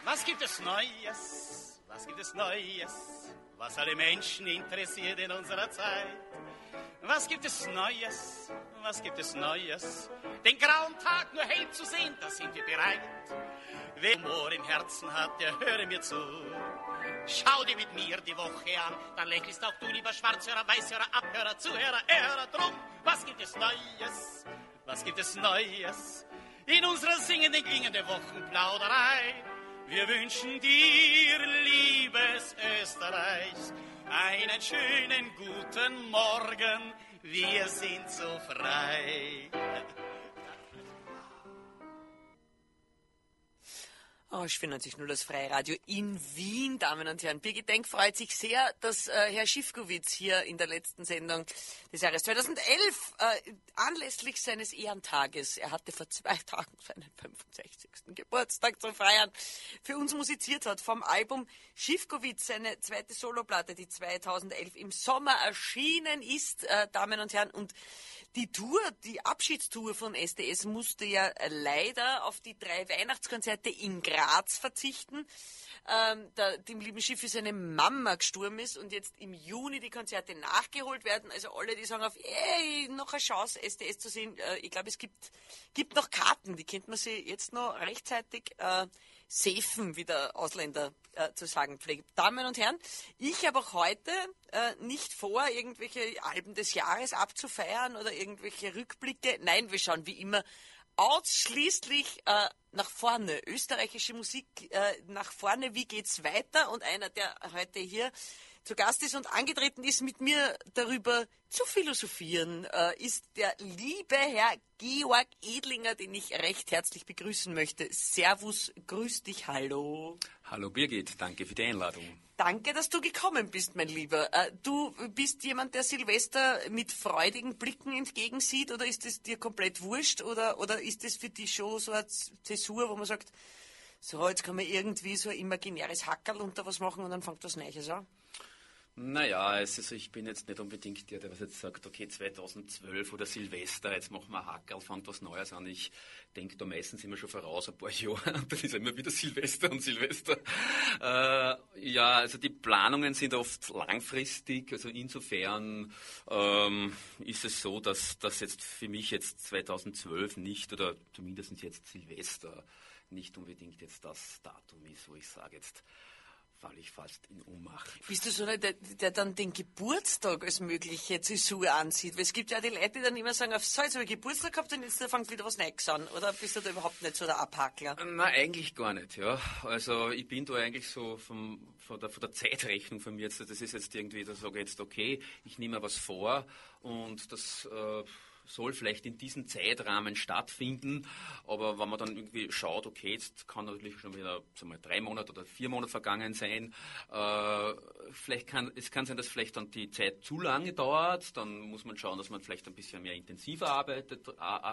Was gibt es Neues? Was gibt es Neues? Was alle Menschen interessiert in unserer Zeit? Was gibt es Neues? Was gibt es Neues? Den grauen Tag nur hell zu sehen, da sind wir bereit. Wer Humor im Herzen hat, der höre mir zu. Schau dir mit mir die Woche an, dann lächelst auch du, lieber Schwarzhörer, Weißhörer, Abhörer, Zuhörer, Hörer drum. Was gibt es Neues? Was gibt es Neues? In unserer singenden, klingenden Wochenplauderei. Wir wünschen dir, liebes Österreich, einen schönen guten Morgen, wir sind so frei. Oh, 94.0 das Freiradio in Wien, Damen und Herren. Birgit Denk freut sich sehr, dass Herr Schiffkowitz hier in der letzten Sendung des Jahres 2011 anlässlich seines Ehrentages, er hatte vor 2 Tagen seinen 65. Geburtstag zu feiern, für uns musiziert hat vom Album Schiffkowitz, seine zweite Soloplatte, die 2011 im Sommer erschienen ist, Damen und Herren. Und die Tour, die Abschiedstour von SDS musste ja leider auf die 3 Weihnachtskonzerte in Graz verzichten. Dem lieben Schiff ist eine Mama gestorben ist und jetzt im Juni die Konzerte nachgeholt werden. Also alle, die sagen auf, noch eine Chance, SDS zu sehen. Ich glaube, es gibt noch Karten, die könnte man sich jetzt noch rechtzeitig safen, wie der Ausländer zu sagen pflegt. Damen und Herren, ich habe auch heute nicht vor, irgendwelche Alben des Jahres abzufeiern oder irgendwelche Rückblicke. Nein, wir schauen wie immer ausschließlich nach vorne. Österreichische Musik nach vorne. Wie geht's weiter? Und einer, der heute hier zu Gast ist und angetreten ist, mit mir darüber zu philosophieren, ist der liebe Herr Georg Edlinger, den ich recht herzlich begrüßen möchte. Servus, grüß dich, hallo. Hallo Birgit, danke für die Einladung. Danke, dass du gekommen bist, mein Lieber. Du bist jemand, der Silvester mit freudigen Blicken entgegensieht, oder ist es dir komplett wurscht, oder ist es für dich schon so eine Zäsur, wo man sagt, so, jetzt kann man irgendwie so ein imaginäres Hackerl unter was machen und dann fängt was Neues an? Naja, also ich bin jetzt nicht unbedingt der was jetzt sagt, okay, 2012 oder Silvester, jetzt machen wir Hackerl, fängt was Neues an. Ich denke da meistens immer schon voraus, ein paar Jahre, und dann ist immer wieder Silvester und Silvester. Ja, also die Planungen sind oft langfristig, also insofern ist es so, dass das jetzt für mich jetzt 2012 nicht, oder zumindest jetzt Silvester, nicht unbedingt jetzt das Datum ist, wo ich sage, jetzt falle ich fast in Ohnmacht. Bist du so einer, der dann den Geburtstag als mögliche Zäsur ansieht? Weil es gibt ja die Leute, die dann immer sagen, so, jetzt habe ich Geburtstag gehabt und jetzt fängt wieder was Neues an. Oder bist du da überhaupt nicht so der Abhackler? Nein, eigentlich gar nicht, ja. Also ich bin da eigentlich so von der Zeitrechnung von mir jetzt, das ist jetzt irgendwie, da sage ich jetzt, okay, ich nehme mir was vor und das soll vielleicht in diesem Zeitrahmen stattfinden, aber wenn man dann irgendwie schaut, okay, jetzt kann natürlich schon wieder 3 Monate oder 4 Monate vergangen sein, es kann sein, dass vielleicht dann die Zeit zu lange dauert, dann muss man schauen, dass man vielleicht ein bisschen mehr intensiver arbeitet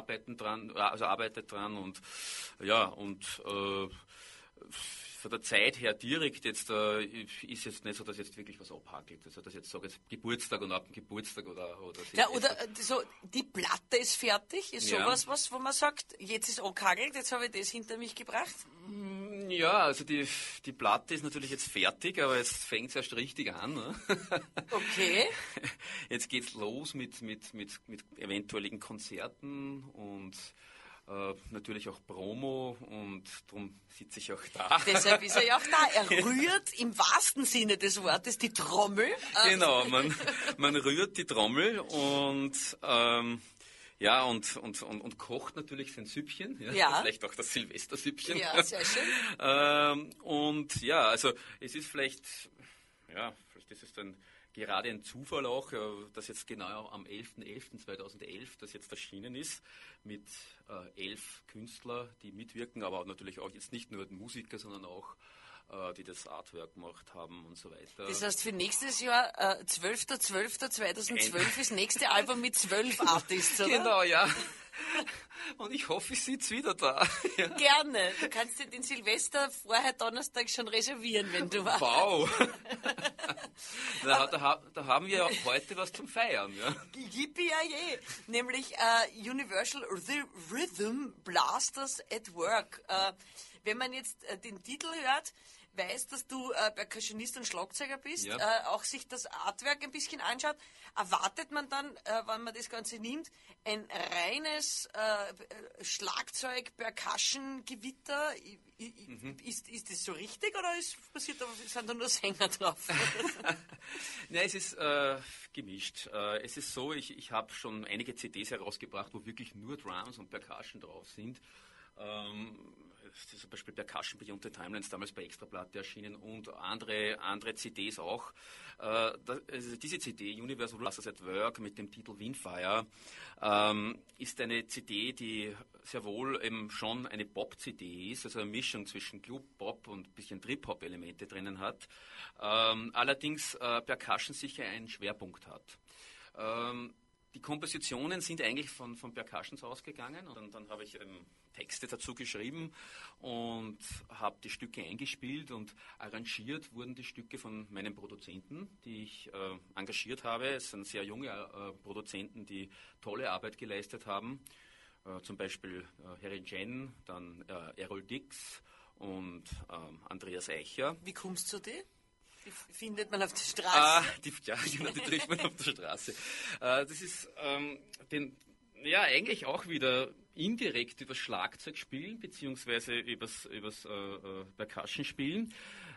dran und ja, und von der Zeit her direkt jetzt ist jetzt nicht so, dass jetzt wirklich was abhakelt. Also dass jetzt sage jetzt Geburtstag und ab dem Geburtstag oder ja, oder so die Platte ist fertig, ist sowas, wo man sagt, jetzt ist angehagelt, jetzt habe ich das hinter mich gebracht? Ja, also die Platte ist natürlich jetzt fertig, aber jetzt fängt es erst richtig an. Ne? Okay. Jetzt geht's los mit eventuellen Konzerten und natürlich auch Promo, und darum sitze ich auch da. Deshalb ist er ja auch da. Er rührt im wahrsten Sinne des Wortes die Trommel. Genau, man rührt die Trommel und ja, und kocht natürlich sein Süppchen. Ja. Vielleicht auch das Silvestersüppchen. Ja, sehr schön. Und ja, also es ist vielleicht ist es dann gerade ein Zufall auch, dass jetzt genau am 11.11.2011 das jetzt erschienen ist, mit 11 Künstlern, die mitwirken, aber natürlich auch jetzt nicht nur Musiker, sondern auch die das Artwork gemacht haben und so weiter. Das heißt, für nächstes Jahr, 12.12.2012, das nächste Album mit 12 Artists, oder? Genau, ja. Und ich hoffe, ich sitze wieder da. Ja. Gerne. Du kannst dir den Silvester vorher Donnerstag schon reservieren, wenn du warst. Wow. Da haben wir ja heute was zum Feiern. Ja. Yippie-yay. Nämlich Universal Rhythm Blasters at Work. Wenn man jetzt den Titel hört, weiß, dass du Percussionist und Schlagzeuger bist, Ja. auch sich das Artwork ein bisschen anschaut, erwartet man dann, wenn man das Ganze nimmt, ein reines Schlagzeug-Percussion-Gewitter? Ist das so richtig oder sind da nur Sänger drauf? Nein, es ist gemischt. Es ist so, ich habe schon einige CDs herausgebracht, wo wirklich nur Drums und Percussion drauf sind. Zum Beispiel Percussion Beyond the Timelines, damals bei Extraplatte erschienen, und andere CDs auch. Also diese CD, Universal Blasters at Work, mit dem Titel Windfire, ist eine CD, die sehr wohl eben schon eine Pop-CD ist, also eine Mischung zwischen Club-Pop und ein bisschen Trip-Hop-Elemente drinnen hat, allerdings Percussion sicher einen Schwerpunkt hat. Die Kompositionen sind eigentlich von Percussions ausgegangen, und dann habe ich Texte dazu geschrieben und habe die Stücke eingespielt, und arrangiert wurden die Stücke von meinen Produzenten, die ich engagiert habe. Es sind sehr junge Produzenten, die tolle Arbeit geleistet haben. Zum Beispiel Harry Jen, dann Errol Dix und Andreas Eicher. Wie kommst du zu dir? Die findet man auf der Straße. Die trifft man auf der Straße. Das ist eigentlich auch wieder indirekt übers Schlagzeug spielen, beziehungsweise übers Percussion spielen.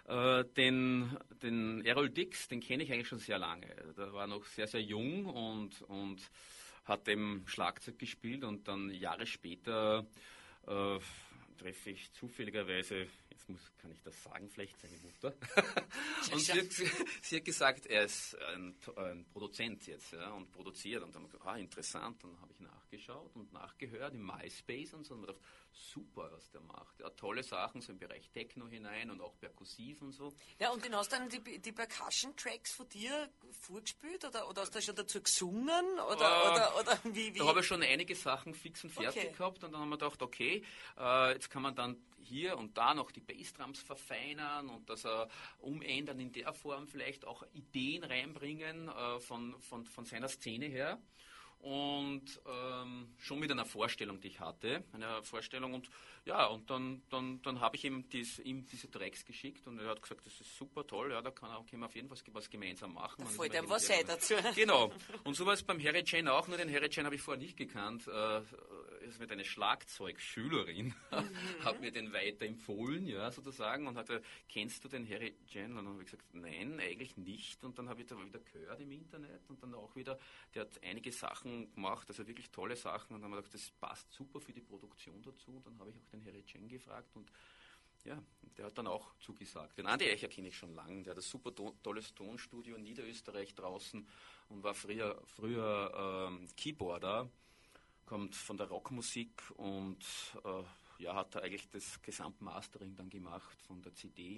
Den Errol Dix, den kenne ich eigentlich schon sehr lange. Der war noch sehr, sehr jung und hat dem Schlagzeug gespielt, und dann Jahre später treffe ich zufälligerweise, kann ich das sagen, vielleicht seine Mutter. Und sie hat gesagt, er ist ein Produzent jetzt, ja, und produziert. Und dann habe ich gesagt, interessant. Dann habe ich nachgeschaut und nachgehört im MySpace und so. Und habe gedacht, super, was der macht. Ja, tolle Sachen, so im Bereich Techno hinein und auch perkussiv und so. Ja, und den hast du dann die Percussion-Tracks von dir vorgespielt oder hast du schon dazu gesungen? Oder wie? Da habe ich schon einige Sachen fix und fertig gehabt, und dann haben wir gedacht, okay, jetzt kann man dann hier und da noch die Bassdrums verfeinern und das umändern, in der Form vielleicht auch Ideen reinbringen von seiner Szene her. Und schon mit einer Vorstellung, die ich hatte, und dann habe ich ihm diese Tracks geschickt, und er hat gesagt, das ist super toll, ja, da können wir auf jeden Fall was gemeinsam machen. Da fällt einem was ein dazu. Genau. Und so war es beim Harry Jen auch, nur den Harry Jen habe ich vorher nicht gekannt. Ist mit einer Schlagzeugschülerin, hat mir den weiterempfohlen, ja, sozusagen, und hatte, kennst du den Harry Jen? Und dann habe ich gesagt, nein, eigentlich nicht. Und dann habe ich da wieder gehört im Internet, und dann auch wieder, der hat einige Sachen gemacht, also wirklich tolle Sachen, und dann habe ich gedacht, das passt super für die Produktion dazu. Und dann habe ich auch den Harry Jen gefragt, und ja, der hat dann auch zugesagt. Den Andi Eicher kenne ich schon lange, der hat ein super tolles Tonstudio in Niederösterreich draußen und war früher Keyboarder, kommt von der Rockmusik, und hat da eigentlich das Gesamtmastering dann gemacht von der CD.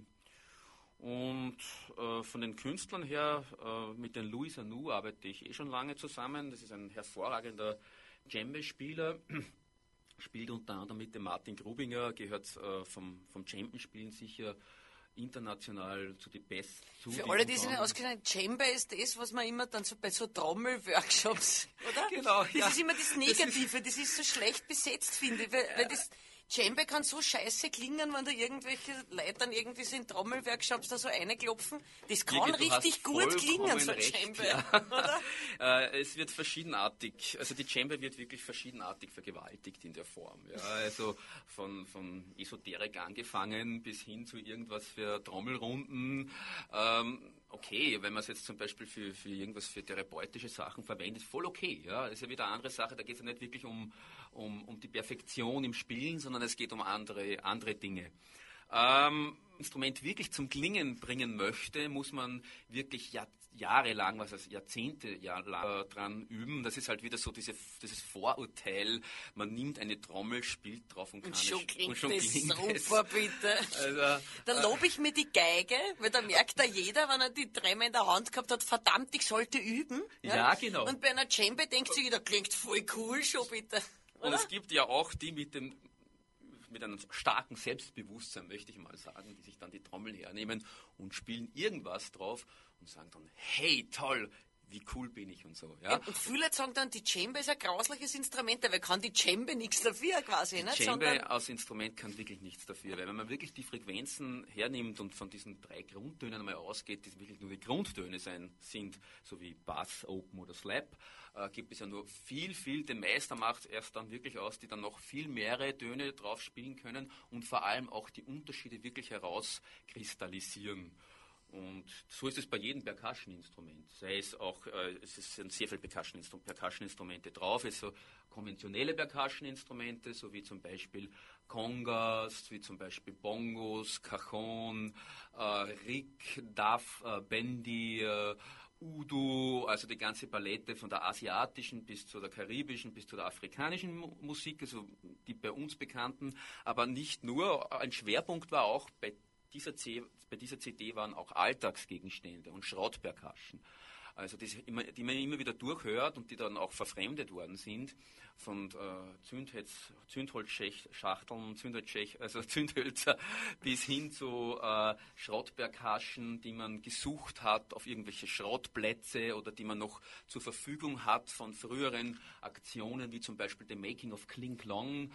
Und von den Künstlern her, mit den Louis Anu arbeite ich schon lange zusammen. Das ist ein hervorragender Djembe-Spieler. Spielt unter anderem mit dem Martin Grubinger, gehört vom Djembe-Spielen sicher international zu den Besten. Für alle, die sich nicht auskennen, Djembe ist das, was man immer dann so bei so Trommel-Workshops, oder? Genau, das ist immer das Negative, das ist so schlecht besetzt, finde ich, weil das Djembe kann so scheiße klingen, wenn da irgendwelche Leute dann irgendwie so in Trommelworkshops da so reinklopfen. Das kann richtig gut klingen, so Djembe, ja. oder? Es wird verschiedenartig, also die Djembe wird wirklich verschiedenartig vergewaltigt in der Form. Ja. Also von Esoterik angefangen bis hin zu irgendwas für Trommelrunden. Okay, wenn man es jetzt zum Beispiel für irgendwas für therapeutische Sachen verwendet, voll okay. Ja. Das ist ja wieder eine andere Sache, da geht es ja nicht wirklich um die Perfektion im Spielen, sondern es geht um andere Dinge. Instrument wirklich zum Klingen bringen möchte, muss man wirklich jahrelang, was heißt Jahrzehnte dran üben. Das ist halt wieder so dieses Vorurteil, man nimmt eine Trommel, spielt drauf und kann Und schon klingt es. super, bitte. Also, Da lobe ich mir die Geige, weil da merkt da jeder, wenn er die Tremel in der Hand gehabt hat, verdammt, ich sollte üben. Ja, genau. Und bei einer Djembe denkt sich jeder, klingt voll cool schon, bitte. Und es gibt ja auch die mit einem starken Selbstbewusstsein, möchte ich mal sagen, die sich dann die Trommel hernehmen und spielen irgendwas drauf und sagen dann, hey, toll, wie cool bin ich und so. Ja? Und viele sagen dann, die Djembe ist ein grausliches Instrument, weil kann die Djembe nichts dafür quasi. Die Djembe als Instrument kann wirklich nichts dafür, weil wenn man wirklich die Frequenzen hernimmt und von diesen 3 Grundtönen einmal ausgeht, die wirklich nur die Grundtöne sind, so wie Bass, Open oder Slap, gibt es ja nur viel, den Meister macht erst dann wirklich aus, die dann noch viel mehrere Töne drauf spielen können und vor allem auch die Unterschiede wirklich herauskristallisieren. Und so ist es bei jedem Percussion-Instrument. Sei es auch, es sind sehr viele Percussion-Instrumente drauf, es so konventionelle Percussion-Instrumente, so wie zum Beispiel Congas, wie zum Beispiel Bongos, Cajon, Rik, Daf, Bendy, Udo, also die ganze Palette von der asiatischen bis zu der karibischen, bis zu der afrikanischen Musik, also die bei uns bekannten, aber nicht nur. Ein Schwerpunkt war auch bei dieser CD waren auch Alltagsgegenstände und Schrottpercussion. Also die man immer wieder durchhört und die dann auch verfremdet worden sind von Zündholzschachteln, Zündhölzer bis hin zu Schrottpercussion, die man gesucht hat auf irgendwelche Schrottplätze oder die man noch zur Verfügung hat von früheren Aktionen, wie zum Beispiel The Making of Kling Klong,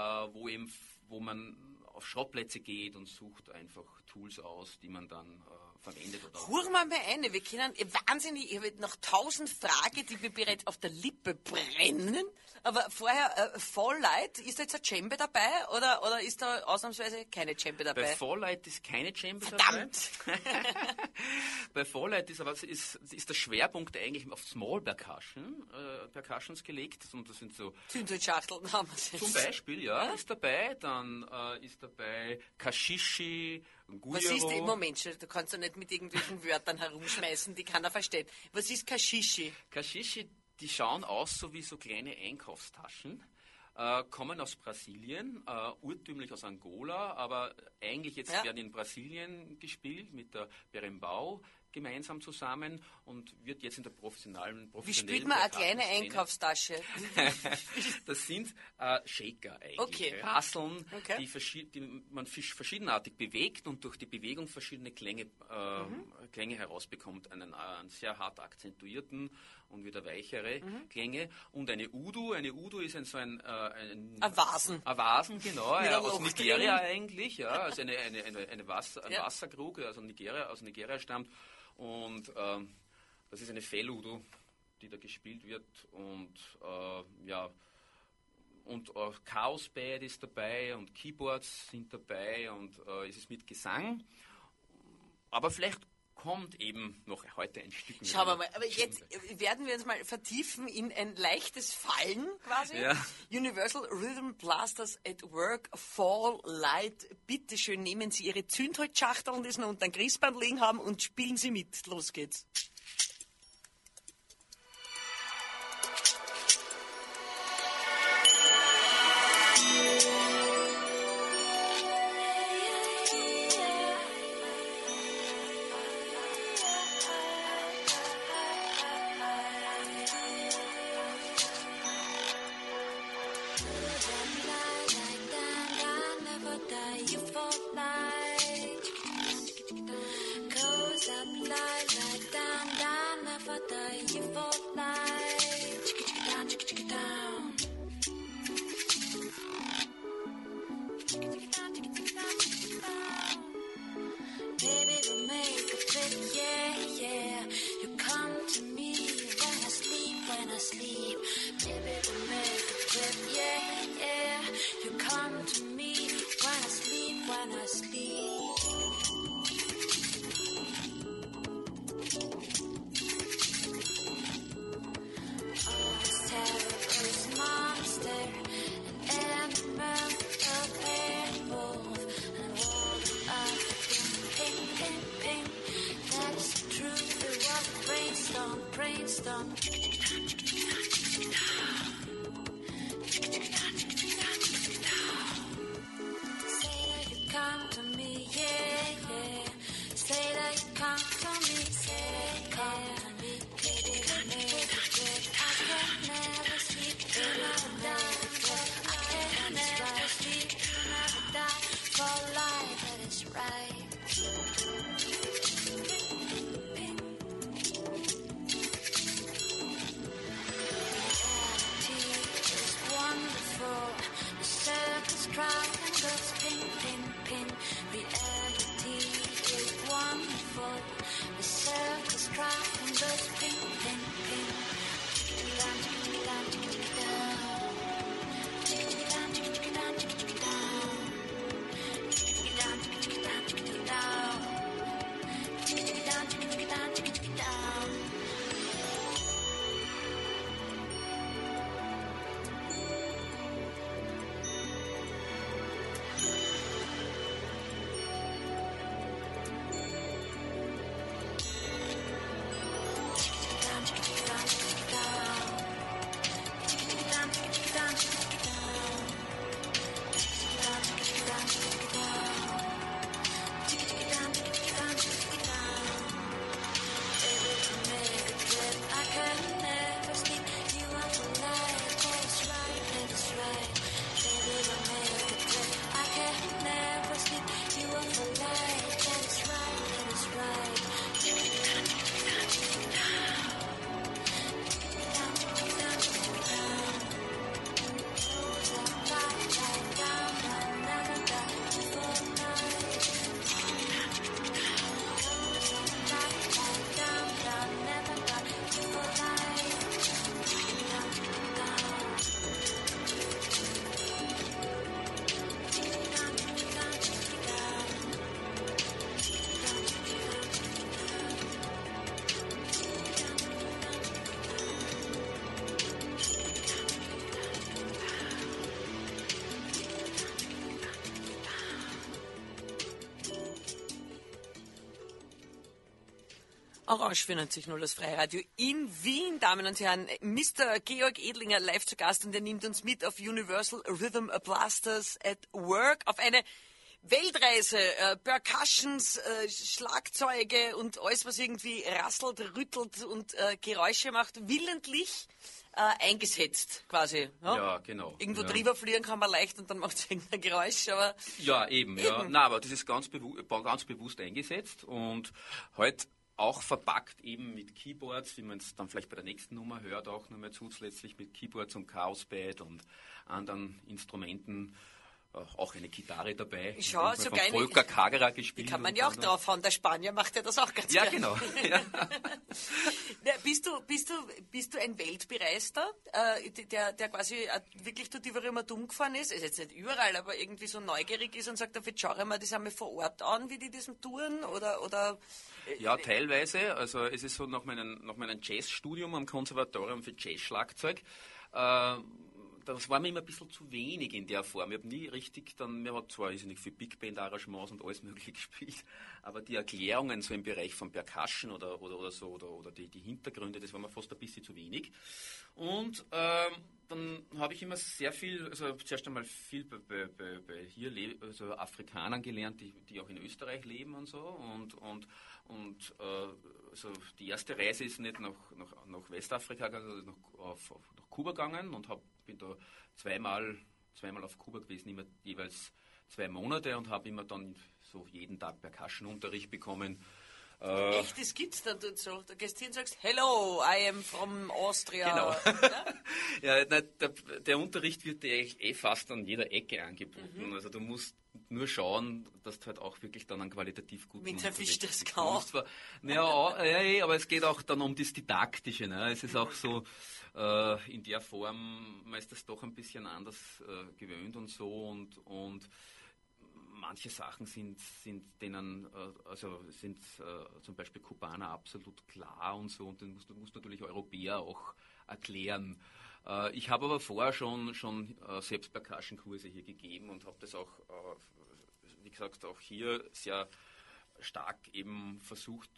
wo man auf Schrottplätze geht und sucht einfach Tools aus, die man dann verwendet. Huren wir mal eine, wir können wahnsinnig, ich habe noch 1000 Fragen, die mir bereits auf der Lippe brennen, aber vorher Fall Light, ist da jetzt eine Djembe dabei oder ist da ausnahmsweise keine Djembe dabei? Bei Fall Light ist keine Djembe Verdammt! dabei. Bei Fall Light ist der Schwerpunkt eigentlich auf Small Percussions gelegt und das sind so Zündholzschachteln haben wir jetzt. Zum Beispiel, ja, ist dabei, dann ist dabei Kashishi, Guyero. Was ist im Moment? Du kannst doch nicht mit irgendwelchen Wörtern herumschmeißen, die keiner versteht. Was ist Kashishi? Kashishi, die schauen aus so wie so kleine Einkaufstaschen, kommen aus Brasilien, urtümlich aus Angola, aber eigentlich jetzt werden in Brasilien gespielt mit der Berimbau gemeinsam zusammen und wird jetzt in der professionellen Wie spielt man eine kleine Einkaufstasche? Das sind Shaker eigentlich. Okay. Rasseln, die man verschiedenartig bewegt und durch die Bewegung verschiedene Klänge herausbekommt. Einen sehr hart akzentuierten und wieder weichere Klänge. Und eine Udu. Eine Udu ist ein Vasen. Ein Vasen, genau. Aus Nigeria eigentlich. Ja, also ein Wasserkrug, also aus Nigeria stammt. Und das ist eine Felludo, die da gespielt wird. Und und Chaos Band ist dabei und Keyboards sind dabei und es ist mit Gesang. Aber vielleicht kommt eben noch heute ein Stück mit. Schauen wir mal, aber jetzt werden wir uns mal vertiefen in ein leichtes Fallen quasi. Ja. Universal Rhythm Blasters at Work, Fall Light. Bitte schön, nehmen Sie Ihre Zündholzschachteln, die Sie unter dem Christband liegen haben und spielen Sie mit. Los geht's. Orange 94.0, das Freiradio in Wien. Damen und Herren, Mr. Georg Edlinger live zu Gast und er nimmt uns mit auf Universal Rhythm Blasters at Work auf eine Weltreise, Percussions, Schlagzeuge und alles, was irgendwie rasselt, rüttelt und Geräusche macht, willentlich eingesetzt quasi. Ja, genau. Irgendwo drüber fliegen kann man leicht und dann macht es irgendein Geräusch. Aber ja, eben. Ja. Na, aber das ist ganz bewusst eingesetzt und heute auch verpackt eben mit Keyboards, wie man es dann vielleicht bei der nächsten Nummer hört, auch nochmal zusätzlich mit Keyboards und Chaospad und anderen Instrumenten. Auch eine Gitarre dabei. Schau, so von geil. Volker Kagerer gespielt. Die kann man ja auch draufhauen. Der Spanier macht ja das auch ganz Ja, gerne. genau. Ja. Bist du ein Weltbereister, der quasi wirklich durch die immer dumm gefahren ist? Ist jetzt nicht überall, aber irgendwie so neugierig ist und sagt, jetzt schaue ich mir das einmal vor Ort an, wie die das tun? Oder Ja, teilweise. Also es ist so nach meinem Jazzstudium am Konservatorium für Jazzschlagzeug. Das war mir immer ein bisschen zu wenig in der Form. Ich habe nie richtig mir hat zwar nicht für Big Band Arrangements und alles mögliche gespielt, aber die Erklärungen so im Bereich von Percussion oder so oder die Hintergründe, das war mir fast ein bisschen zu wenig. Und dann habe ich immer sehr viel, also zuerst einmal viel bei hier also Afrikanern gelernt, die auch in Österreich leben und so und also die erste Reise ist nicht nach Westafrika, also nach Kuba gegangen und bin da zweimal auf Kuba gewesen, immer jeweils 2 Monate und habe immer dann so jeden Tag Percussion-Unterricht bekommen. Echt, das gibt's dann dort so. Da gehst du hin und sagst, hello, I am from Austria. Genau. Ja, der Unterricht wird dir eigentlich fast an jeder Ecke angeboten. Mhm. Also du musst nur schauen, dass du halt auch wirklich dann einen qualitativ guten mit der Fisch das kaufst. Ja, aber es geht auch dann um das Didaktische. Ne? Es ist auch so, in der Form, man ist das doch ein bisschen anders gewöhnt und so und manche Sachen sind zum Beispiel Kubaner absolut klar und so und dann musst natürlich Europäer auch erklären. Ich habe aber vorher schon selbst Percussion-Kurse hier gegeben und habe das auch, wie gesagt, auch hier sehr stark eben versucht,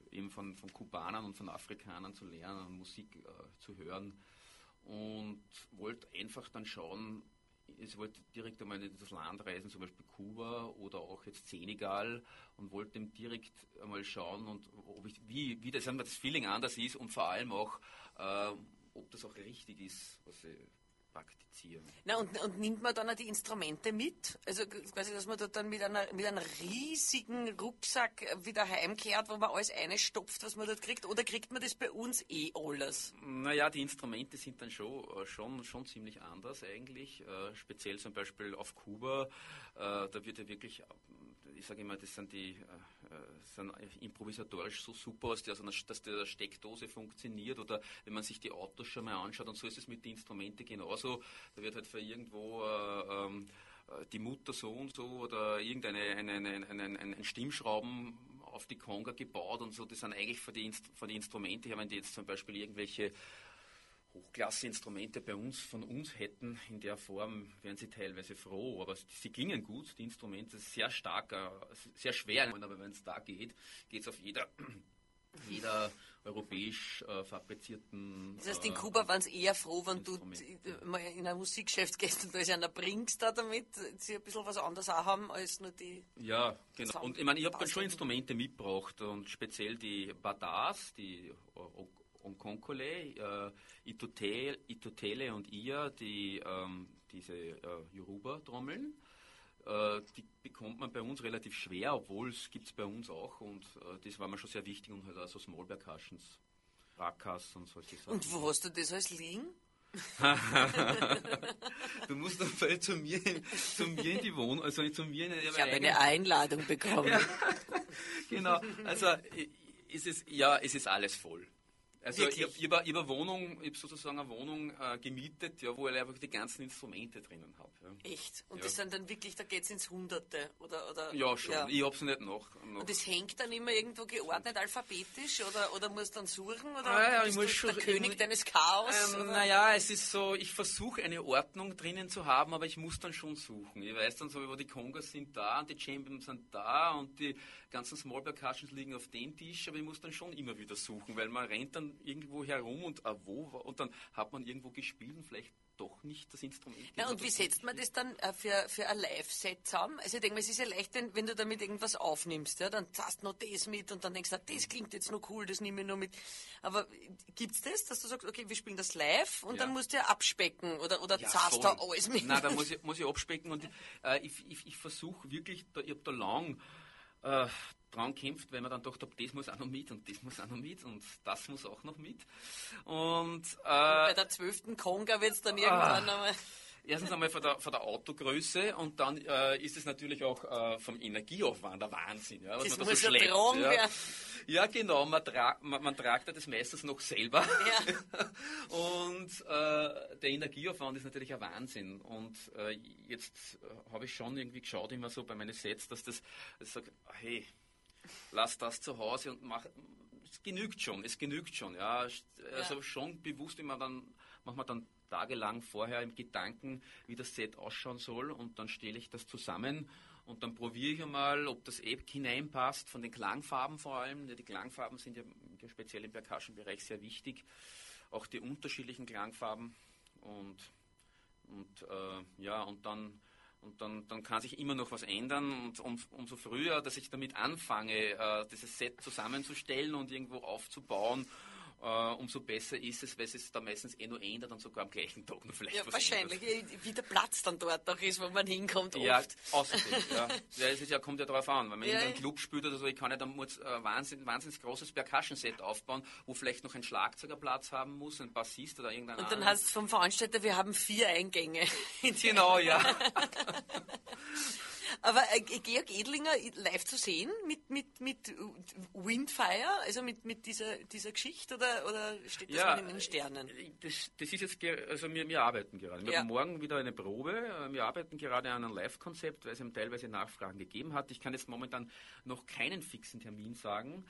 eben von Kubanern und von Afrikanern zu lernen, Musik zu hören und wollte einfach dann schauen, ich wollte direkt einmal in das Land reisen, zum Beispiel Kuba oder auch jetzt Senegal und wollte dem direkt einmal schauen und wie das Feeling anders ist und vor allem auch, ob das auch richtig ist, was ich praktizieren. Na, und nimmt man dann auch die Instrumente mit? Also quasi, dass man da dann mit einem riesigen Rucksack wieder heimkehrt, wo man alles einstopft, was man dort kriegt? Oder kriegt man das bei uns alles? Naja, die Instrumente sind dann schon ziemlich anders eigentlich. Speziell zum Beispiel auf Kuba, da wird ja wirklich, ich sage immer, das sind improvisatorisch so super, dass die Steckdose funktioniert, oder wenn man sich die Autos schon mal anschaut, und so ist es mit den Instrumenten genauso. Da wird halt für irgendwo die Mutter so und so oder ein Stimmschrauben auf die Conga gebaut und so. Das sind eigentlich von die Instrumente her, wenn die jetzt zum Beispiel irgendwelche Hochklasse-Instrumente von uns hätten, in der Form wären sie teilweise froh, aber sie gingen gut, die Instrumente, sehr stark, sehr schwer, aber wenn es da geht, geht es auf jeder europäisch fabrizierten. Das heißt, in Kuba waren sie eher froh, wenn du mal in ein Musikgeschäft gehst und da ist einer bringst da damit, sie ein bisschen was anderes auch haben als nur die. Ja, genau. Und ich meine, ich habe dann schon Instrumente mitgebracht und speziell die Badas, die Onkonkole, Itutele und Ia, diese Yoruba-Trommeln. Die bekommt man bei uns relativ schwer, obwohl es gibt es bei uns auch, und das war mir schon sehr wichtig, und halt also Small Percussions, Rakas und solche Sachen. Und wo hast du das alles liegen? Du musst dann zu mir in die Wohnung, also zu mir in Ich habe eine Einladung bekommen. Ja, genau, also es ist alles voll. Also ich habe sozusagen eine Wohnung gemietet, ja, wo ich einfach die ganzen Instrumente drinnen habe. Ja. Echt? Und das sind dann wirklich, da geht es ins Hunderte? Oder, ja, schon. Ja. Ich habe es nicht noch. Und das hängt dann immer irgendwo geordnet alphabetisch oder musst dann suchen? Oder ja, bist ich muss du schon, der König deines Chaos? Naja, es ist so, ich versuche eine Ordnung drinnen zu haben, aber ich muss dann schon suchen. Ich weiß dann so, wo die Congas sind da und die Champions sind da und die ganzen Small Percussions liegen auf dem Tisch, aber ich muss dann schon immer wieder suchen, weil man rennt dann irgendwo herum und und dann hat man irgendwo gespielt und vielleicht doch nicht das Instrument. Ja, und wie setzt man das dann für ein Live-Set zusammen? Also ich denke mal, es ist ja leicht, wenn du damit irgendwas aufnimmst, ja, dann hast du noch das mit und dann denkst du, das klingt jetzt noch cool, das nehme ich noch mit. Aber gibt's das, dass du sagst, okay, wir spielen das live und dann musst du ja abspecken oder ja, zahlst da alles mit? Nein, da muss ich abspecken, und ich versuche wirklich, ich habe da lang dran kämpft, weil man dann dachte, das muss auch noch mit und das muss auch noch mit und das muss auch noch mit. Und bei der 12. Conga wird es dann irgendwann einmal. Erstens einmal von der Autogröße, und dann ist es natürlich auch vom Energieaufwand der Wahnsinn. Ja, was das man muss da so ja tragen werden. Ja, genau, man tragt ja das meistens noch selber. Ja. Und der Energieaufwand ist natürlich ein Wahnsinn. Und jetzt habe ich schon irgendwie geschaut, immer so bei meinen Sets, dass das sagt, hey, lass das zu Hause und mach. Es genügt schon. Ja. Also schon bewusst macht man dann tagelang vorher im Gedanken, wie das Set ausschauen soll, und dann stelle ich das zusammen und dann probiere ich einmal, ob das hineinpasst, von den Klangfarben vor allem. Die Klangfarben sind ja speziell im Percussion-Bereich sehr wichtig, auch die unterschiedlichen Klangfarben, und dann kann sich immer noch was ändern, und umso früher, dass ich damit anfange, dieses Set zusammenzustellen und irgendwo aufzubauen, umso besser ist es, weil es da meistens nur ändert und sogar am gleichen Tag noch vielleicht was wahrscheinlich, ändert. Wie der Platz dann dort auch ist, wo man hinkommt oft. Ja, außerdem, ja. Es kommt ja darauf an, wenn man in einem Club spielt oder so, ich kann ja dann ein wahnsinnig großes Percussion-Set aufbauen, wo vielleicht noch ein Schlagzeuger Platz haben muss, ein Bassist oder irgendein Und dann heißt es vom Veranstalter, wir haben 4 Eingänge. Genau, ja. Aber Georg Edlinger live zu sehen mit Windfire, also mit dieser Geschichte, oder steht das in den Sternen? Das ist jetzt, also wir arbeiten gerade. Wir haben morgen wieder eine Probe. Wir arbeiten gerade an einem Live-Konzept, weil es eben teilweise Nachfragen gegeben hat. Ich kann jetzt momentan noch keinen fixen Termin sagen.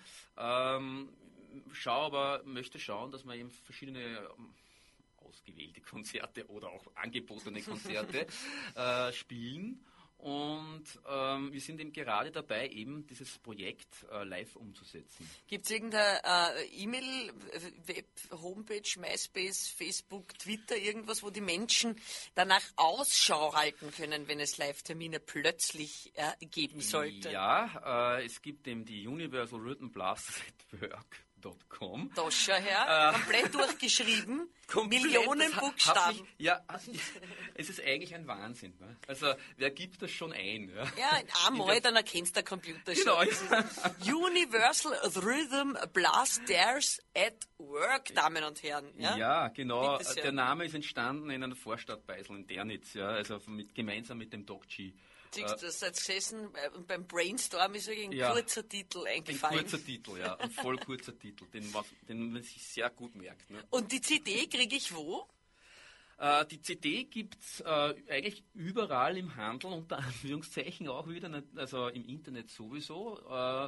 Möchte schauen, dass wir eben verschiedene ausgewählte Konzerte oder auch angebotene Konzerte spielen. Und wir sind eben gerade dabei, eben dieses Projekt live umzusetzen. Gibt es irgendeine E-Mail, Web, Homepage, MySpace, Facebook, Twitter, irgendwas, wo die Menschen danach Ausschau halten können, wenn es Live-Termine plötzlich geben sollte? Ja, es gibt eben die Universal Rhythm Blasters at Work.com. Da schau her, komplett durchgeschrieben, Millionen Buchstaben. Es ist eigentlich ein Wahnsinn. Ne? Also, wer gibt das schon ein? Ja, einmal, dann erkennst du der Computer schon. Genau. Universal Rhythm Blasters at Work, Damen und Herren. Ja, genau. Der Name ist entstanden in einer Vorstadt Beisel in Dernitz, also gemeinsam mit dem Doc G. Siehst du, das hat gesessen und beim Brainstorm ist ein kurzer Titel eingefallen. Ein kurzer Titel, ja, ein voll kurzer Titel, den man sich sehr gut merkt. Ne? Und die CD kriege ich wo? Die CD gibt es eigentlich überall im Handel, unter Anführungszeichen auch wieder, also im Internet sowieso.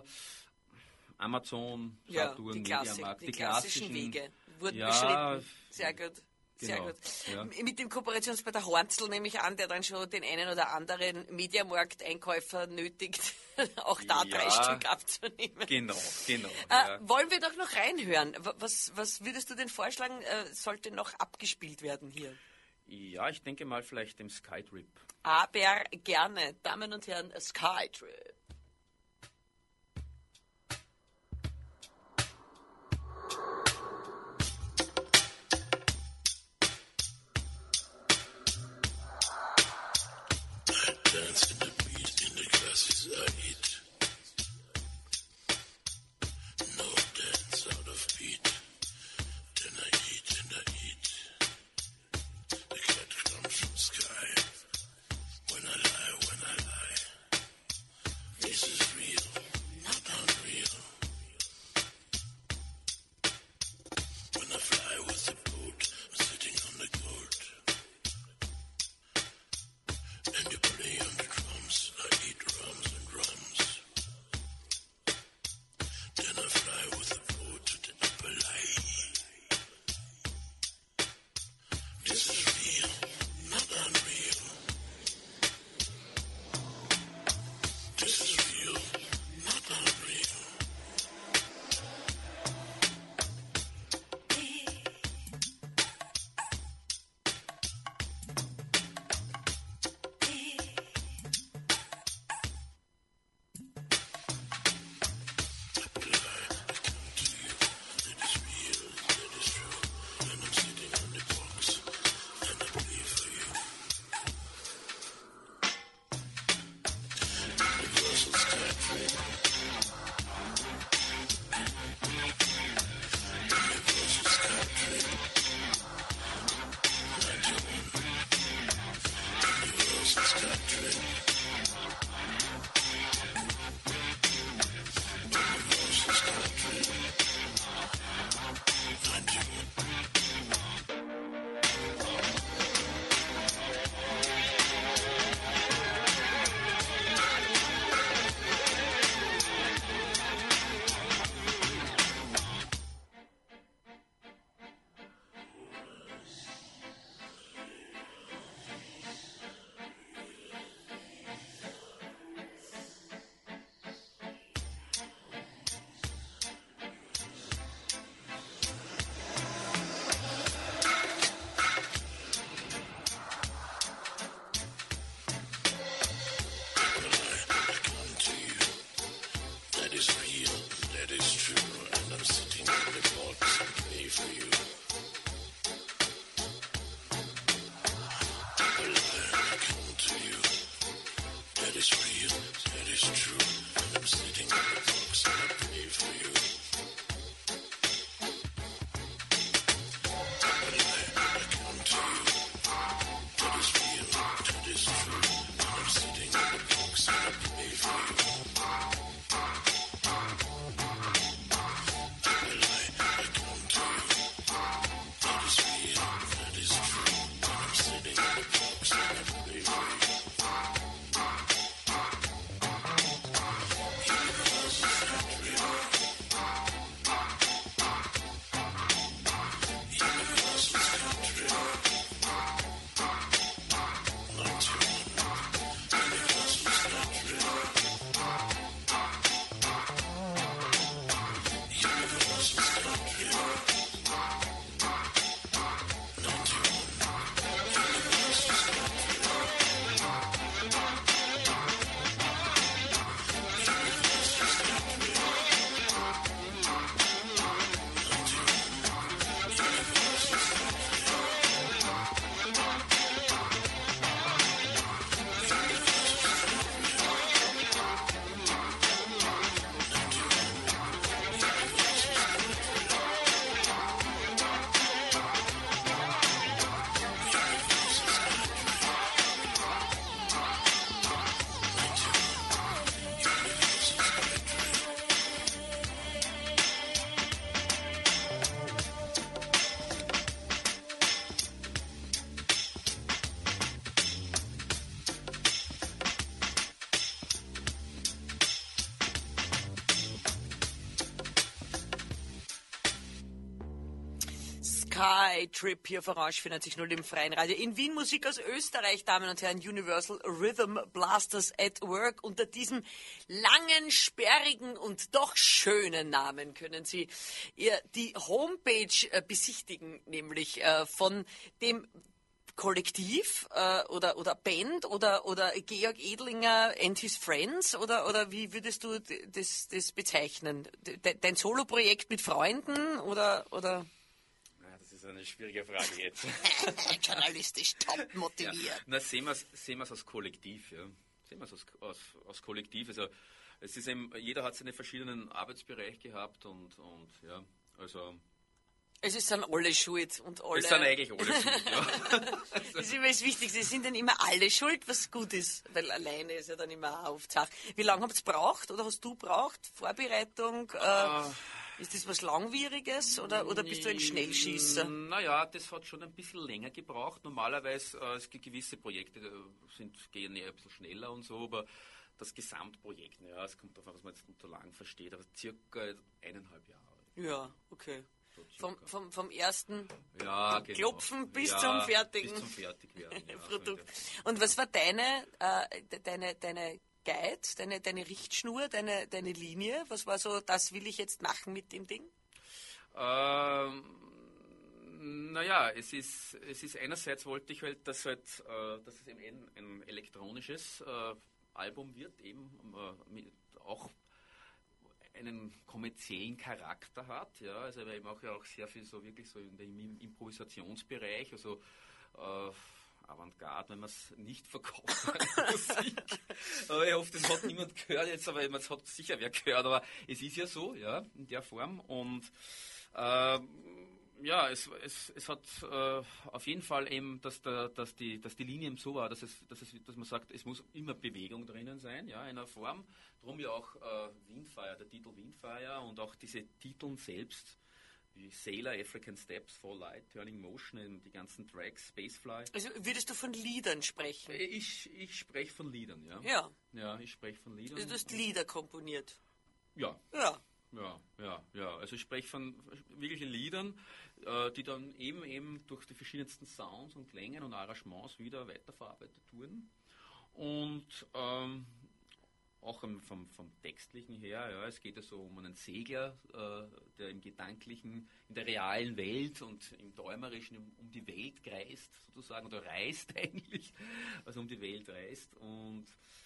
Amazon, Saturn, Mediamarkt, die klassischen Wege wurden ja, beschritten. Sehr gut. Sehr genau, gut. ja. Mit dem Kooperationspartner Hornzl nehme ich an, der dann schon den einen oder anderen Mediamarkt-Einkäufer nötigt, auch da 3 Stück abzunehmen. Genau. Wollen wir doch noch reinhören? Was würdest du denn vorschlagen, sollte noch abgespielt werden hier? Ja, ich denke mal vielleicht dem Skytrip. Aber gerne. Damen und Herren, Skytrip. Dance in the beat, in the glasses I eat. No dance out of beat. Then I eat and I eat. The cat comes from sky. When I lie. This is real, not unreal. When I fly with the boat, I'm sitting on the gold. And you play on the drums, I eat drums and drums. Then I fly with the boat to the upper light. This is real, not unreal. This is real, not unreal. Sky Trip hier auf Orange 94.0 im freien Radio. In Wien Musik aus Österreich, Damen und Herren, Universal Rhythm Blasters at Work. Unter diesem langen, sperrigen und doch schönen Namen können Sie die Homepage besichtigen, nämlich von dem Kollektiv oder Band oder Georg Edlinger and his Friends oder wie würdest du das bezeichnen? Dein Soloprojekt mit Freunden oder? Ja, das ist eine schwierige Frage jetzt. Journalistisch top motiviert. Ja. Na, sehen wir es als Kollektiv, ja. Sehen wir es als Kollektiv. Also es ist eben, jeder hat seine verschiedenen Arbeitsbereiche gehabt und ja, also. Es sind alle schuld und alle. Es sind eigentlich alle schuld, ja. Das ist immer das Wichtigste. Es sind dann immer alle schuld, was gut ist, weil alleine ist ja dann immer eine Hauptsache. Wie lange habt ihr braucht oder hast du braucht? Vorbereitung? Ist das was Langwieriges oder bist du ein Schnellschießer? Naja, das hat schon ein bisschen länger gebraucht. Normalerweise, es gibt gewisse Projekte, gehen eher ein bisschen schneller und so, aber das Gesamtprojekt, naja, es kommt darauf an, was man jetzt unter lang versteht, aber circa 1,5 Jahre. Ja, okay. Vom ersten genau. Klopfen bis zum fertigen bis zum Fertigwerden, ja, Produkt. Und was war deine Guide, deine Richtschnur, deine Linie? Was war so, das will ich jetzt machen mit dem Ding? Naja, es ist einerseits wollte ich halt, dass es eben ein elektronisches Album wird, eben auch einen kommerziellen Charakter hat, ja, also ich mache ja auch sehr viel so wirklich so im Improvisationsbereich, also Avantgarde, wenn man es nicht verkauft Musik. Aber ich hoffe, das hat niemand gehört jetzt, aber es hat sicher wer gehört, aber es ist ja so, ja, in der Form und ja, es hat auf jeden Fall eben, dass die Linie eben so war, dass man sagt, es muss immer Bewegung drinnen sein, ja, in einer Form. Drum ja auch Windfire, der Titel Windfire und auch diese Titel selbst, wie Sailor, African Steps, Fall Light, Turning Motion, die ganzen Tracks, Spacefly. Also würdest du von Liedern sprechen? Ich spreche von Liedern, ja. Ja. Ja, ich spreche von Liedern. Also du hast Lieder komponiert? Ja. Ja. Ja. Also ich spreche von wirklichen Liedern, die dann eben durch die verschiedensten Sounds und Klängen und Arrangements wieder weiterverarbeitet wurden. Und auch vom Textlichen her, ja, es geht ja so um einen Segler, der im Gedanklichen, in der realen Welt und im Träumerischen um die Welt kreist, sozusagen, oder reist eigentlich, also um die Welt reist. Und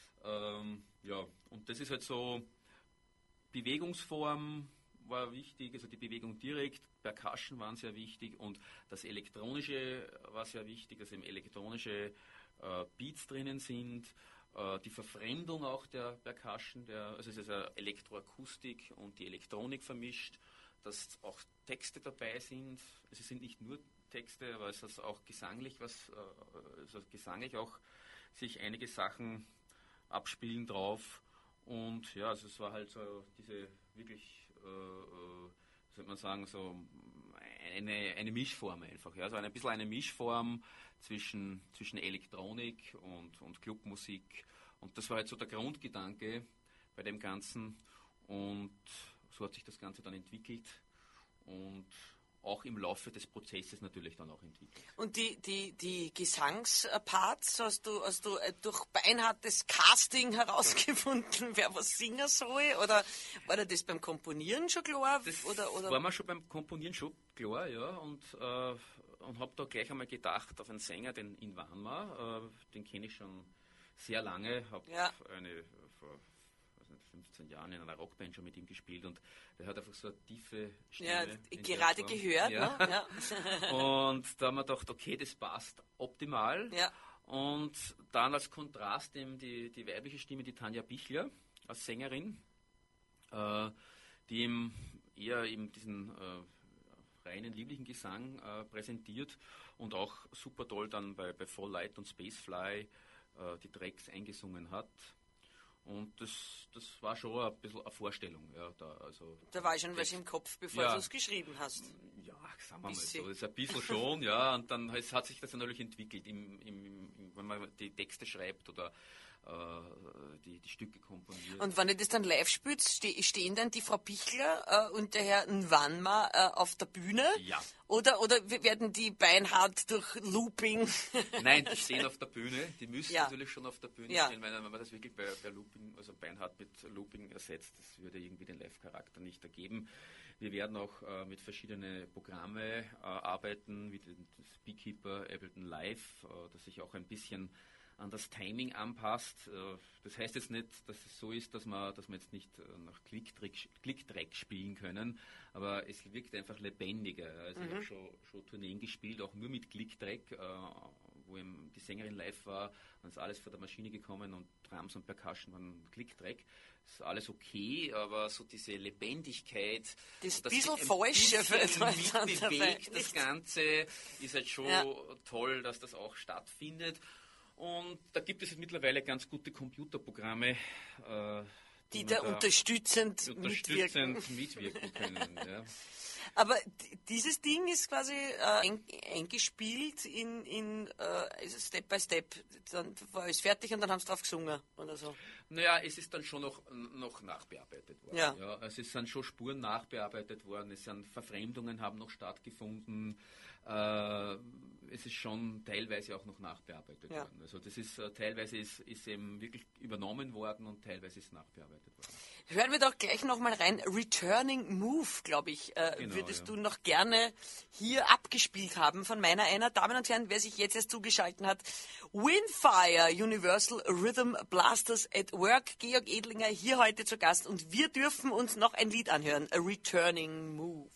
ja, und das ist halt so, Bewegungsform war wichtig, also die Bewegung direkt, Percussion waren sehr wichtig und das Elektronische war sehr wichtig, dass eben elektronische Beats drinnen sind, die Verfremdung auch der Percussion, also es ist ja Elektroakustik und die Elektronik vermischt, dass auch Texte dabei sind, es sind nicht nur Texte, aber es ist auch gesanglich gesanglich auch sich einige Sachen abspielen drauf. Und ja, also es war halt so diese wirklich, sollte man sagen, so eine Mischform einfach. Ja, also ein bisschen eine Mischform zwischen Elektronik und Clubmusik. Und das war halt so der Grundgedanke bei dem Ganzen. Und so hat sich das Ganze dann entwickelt. Und auch im Laufe des Prozesses natürlich dann auch entwickelt. Und die Gesangsparts, hast du durch beinhartes Casting herausgefunden, wer was singen soll? Oder war dir das beim Komponieren schon klar? Das oder? war mir schon beim Komponieren schon klar, ja. Und habe da gleich einmal gedacht auf einen Sänger, den Inwanma, den kenne ich schon sehr lange, habe vor 15 Jahren in einer Rockband schon mit ihm gespielt und der hat einfach so eine tiefe Stimme. Ja, gerade gehört, ja. Ne? Ja. Und da haben wir gedacht, okay, das passt optimal. Ja. Und dann als Kontrast eben die weibliche Stimme, die Tanja Bichler als Sängerin, die ihm eher eben diesen reinen lieblichen Gesang präsentiert und auch super toll dann bei Fall Light und Spacefly die Tracks eingesungen hat. Und das war schon ein bisschen eine Vorstellung. Ja, da war schon was im Kopf, bevor du es geschrieben hast. Ja, sagen wir mal so. Das ist ein bisschen schon, ja. Und dann hat sich das natürlich entwickelt, wenn man die Texte schreibt oder die Stücke komponiert. Und wenn ihr das dann live spielt, stehen dann die Frau Pichler und der Herr Nwanma auf der Bühne? Ja. Oder werden die beinhart durch Looping? Nein, die stehen auf der Bühne. Die müssen Ja. natürlich schon auf der Bühne Ja. stehen, weil wenn man das wirklich bei Looping, also beinhart mit Looping ersetzt, das würde irgendwie den Live-Charakter nicht ergeben. Wir werden auch mit verschiedenen Programmen arbeiten, wie den Beekeeper Ableton Live, das sich auch ein bisschen an das Timing anpasst. Das heißt jetzt nicht, dass es so ist, dass wir jetzt nicht nach Klicktrack spielen können, aber es wirkt einfach lebendiger. Also ich habe schon Tourneen gespielt, auch nur mit Klicktrack, wo eben die Sängerin live war, dann ist alles vor der Maschine gekommen und Drums und Percussion waren Klicktrack. Ist alles okay, aber so diese Lebendigkeit, Das dass bisschen sich ein Falsche bisschen fällt dann dabei. mitbewegt, das Ganze ist halt schon toll, dass das auch stattfindet. Und da gibt es mittlerweile ganz gute Computerprogramme, Die da unterstützend mitwirken. mitwirken können. Ja. Aber dieses Ding ist quasi eingespielt in Step by Step. Dann war es fertig und dann haben sie drauf gesungen oder so. Naja, es ist dann schon noch nachbearbeitet worden. Ja. Ja, also es sind schon Spuren nachbearbeitet worden, es sind Verfremdungen haben noch stattgefunden. Es ist schon teilweise auch noch nachbearbeitet worden. Also das ist teilweise ist eben wirklich übernommen worden und teilweise ist nachbearbeitet worden. Hören wir doch gleich nochmal rein. Returning Move, glaube ich, würdest du noch gerne hier abgespielt haben von meiner einer. Damen und Herren, wer sich jetzt erst zugeschaltet hat, Windfire Universal Rhythm Blasters at Work. Georg Edlinger hier heute zu Gast und wir dürfen uns noch ein Lied anhören. A Returning Move.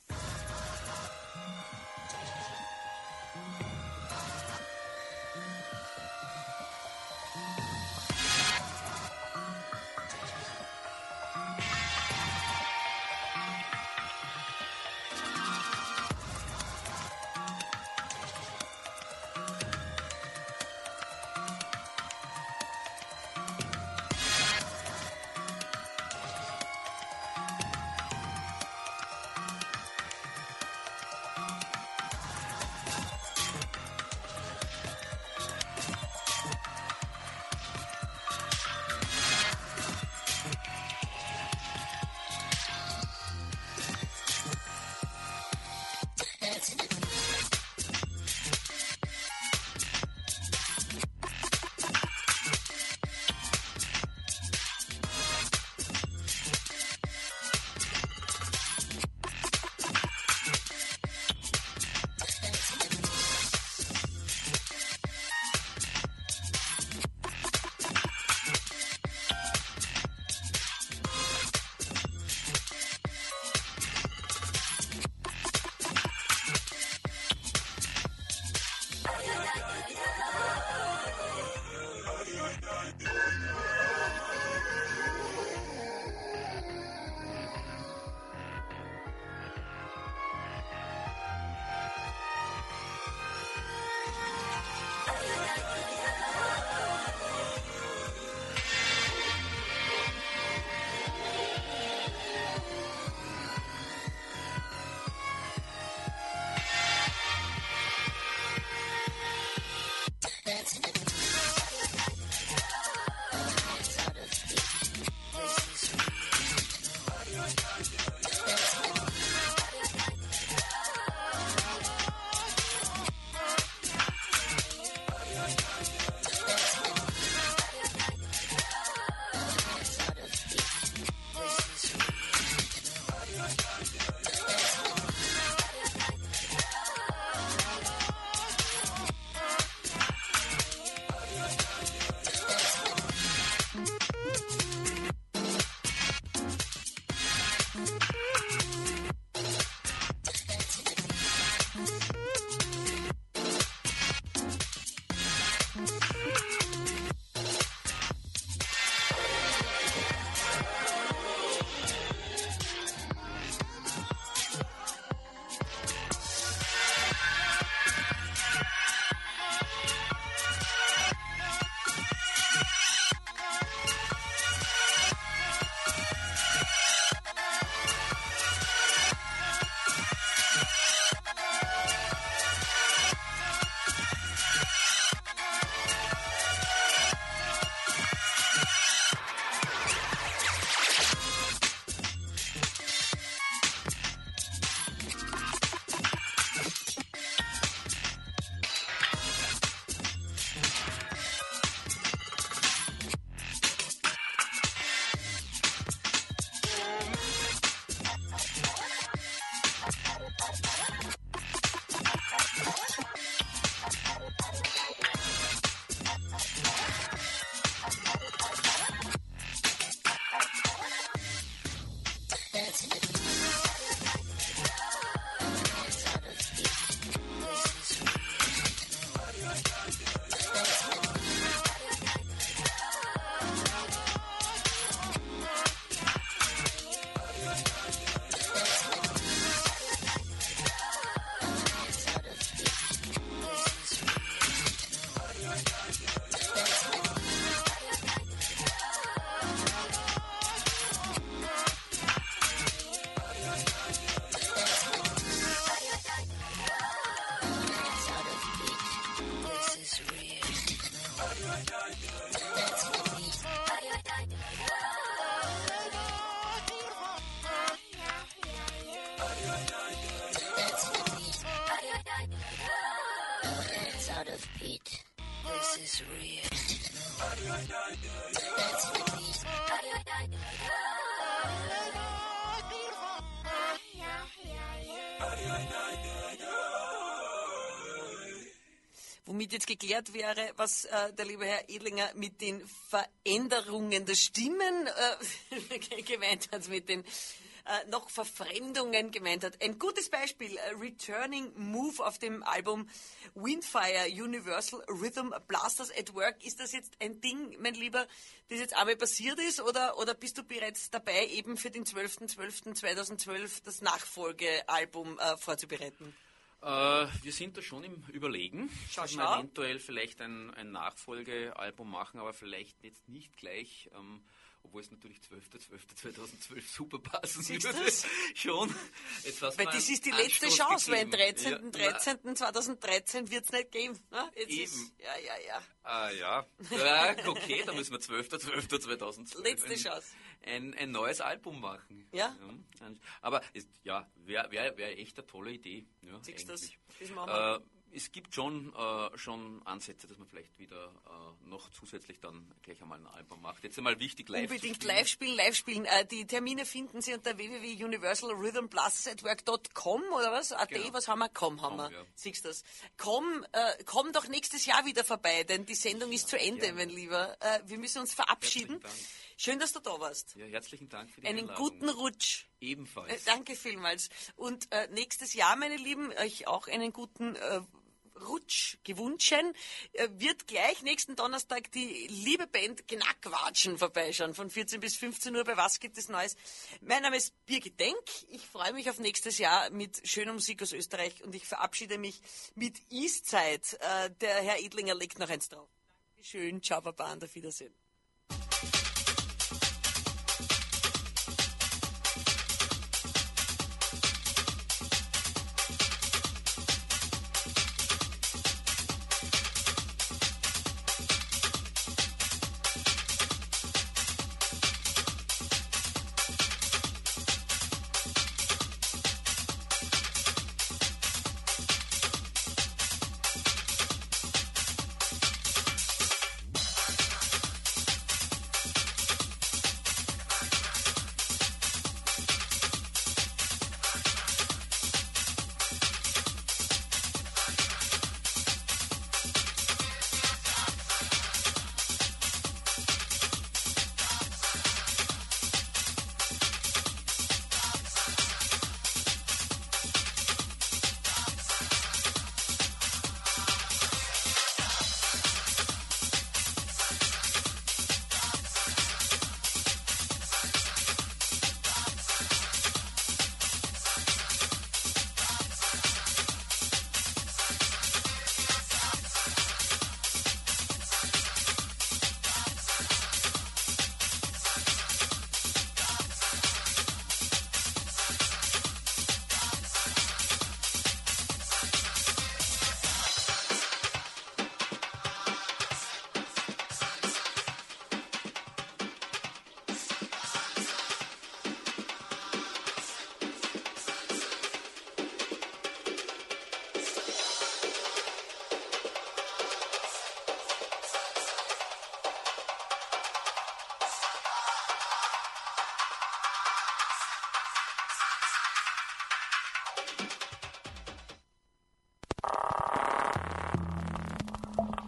of Pete. This is real. That's the beat. Womit jetzt geklärt wäre, was der liebe Herr Edlinger mit den Veränderungen der Stimmen gemeint hat, mit den noch Verfremdungen gemeint hat. Ein gutes Beispiel, Returning Move auf dem Album Windfire Universal Rhythm Blasters at Work. Ist das jetzt ein Ding, mein Lieber, das jetzt einmal passiert ist oder bist du bereits dabei, eben für den 12.12.2012 das Nachfolgealbum vorzubereiten? Wir sind da schon im Überlegen, dass wir eventuell vielleicht ein Nachfolgealbum machen, aber vielleicht jetzt nicht gleich, obwohl es natürlich 12.12.2012 super passen würde. Schon. Weil das ist die letzte Chance, weil am 13.13.2013 wird es nicht geben. Ne? Jetzt eben. Ist, ja. Ja, okay, dann müssen wir 12.12.2012 Letzte Chance. Ein neues Album machen. Ja. Aber wäre echt eine tolle Idee. Ja, Siehst du das? Das machen wir. Es gibt schon Ansätze, dass man vielleicht wieder noch zusätzlich dann gleich einmal ein Album macht. Jetzt einmal wichtig, live Unbedingt live spielen. Die Termine finden Sie unter www.universalrhythmblastersatwork.com oder was? AT, Genau. was haben wir? Com haben wir. Ja. Siehst du das? Komm doch nächstes Jahr wieder vorbei, denn die Sendung ist zu Ende, gerne. mein Lieber. Wir müssen uns verabschieden. Herzlichen Dank. Schön, dass du da warst. Ja, herzlichen Dank für die Einen Einladung. guten Rutsch. Ebenfalls. Danke vielmals. Und nächstes Jahr, meine Lieben, euch auch einen guten Rutsch gewünscht. Wird gleich nächsten Donnerstag die liebe Band Knackwatschen vorbeischauen, von 14 bis 15 Uhr bei Was gibt es Neues. Mein Name ist Birgit Denk. Ich freue mich auf nächstes Jahr mit schöner Musik aus Österreich und ich verabschiede mich mit Eastside. Der Herr Edlinger legt noch eins drauf. Dankeschön, ciao, Baba, und auf Wiedersehen.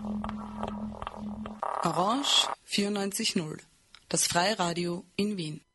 Orange 94.0, das Freiradio in Wien.